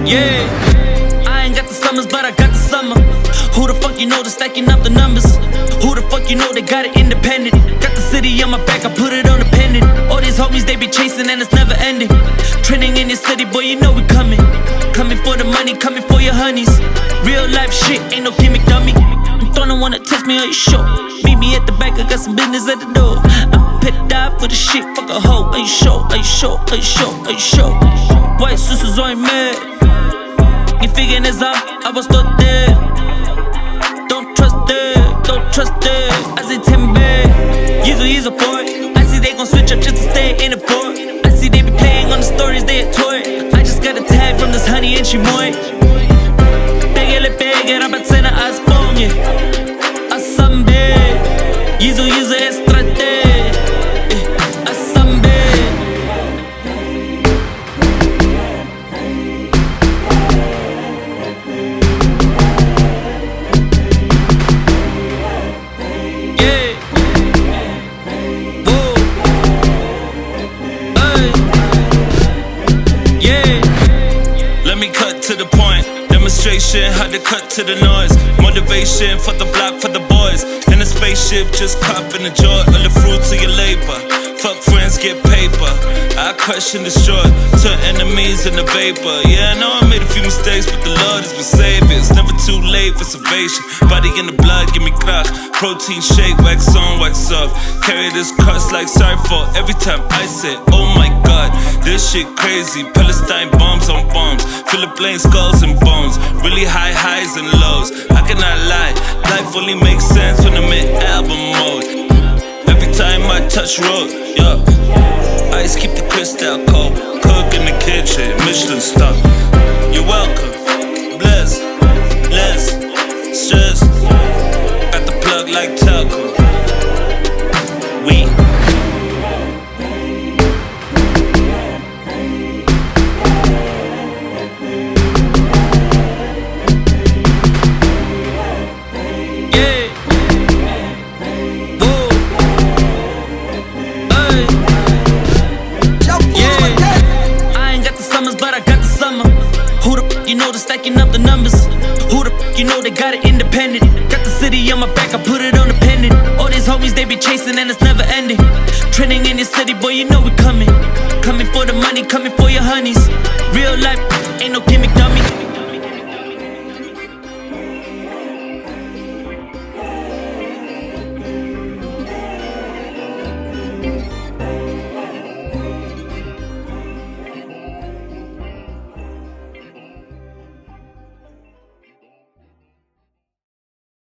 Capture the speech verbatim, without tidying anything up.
Yeah, I ain't got the summers, but I got the summer. Who the fuck you know that's stacking up the numbers? Who the fuck you know they got it independent? Got the city on my back, I put it on the pendant. All these homies, they be chasing and it's never ending. Trending in your city, boy, you know we coming. Coming for the money, coming for your honeys. Real life shit, ain't no gimmick dummy. I'm throwing wanna test me, are you sure? Meet me at the back, I got some business at the door. I'm pit die for the shit, fuck a hoe. Are you sure? Are you sure? Are you sure? Are you sure? White suits on mad. You figuring this out, I was still there. Don't trust it, don't trust it. I say ten bad, Yeezy, he's a boy. I see they gon' switch up just to stay in the port. I see they be playing on the stories, they a toy. I just got a tag from this honey and she moy. Pégale, pegue, rapat cena a spomnie. A sambe, Yeezy, Yeezy, estrate. A sambe. To the point, demonstration, how to cut to the noise. Motivation for the block, for the boys. In a spaceship, just cop and enjoy all the fruits of your labor. Fuck friends, get paper. I crush and destroy, turn enemies into vapor. Yeah, I know I made a few mistakes, but the Lord has been saving. It's never too late for salvation. Body in the blood, give me crack. Protein shake, wax on, wax off. Carry this cross like sorry for every time I say, oh my God, this shit crazy. Palestine bombs on bombs. Philippine skulls and bones. Really high highs and lows. I cannot lie, life only makes sense when I'm in album mode. Every time I touch road, yeah. Ice keep the crystal cold. Cook in the kitchen, Michelin star. You're welcome, bless, bless, stress. Got the plug like taco. We. You know they're stacking up the numbers. Who the fuck you know they got it independent? Got the city on my back, I put it on the pendant. All these homies, they be chasing and it's never ending. Trending in your city, boy, you know we coming. Coming for the money, coming for your honeys.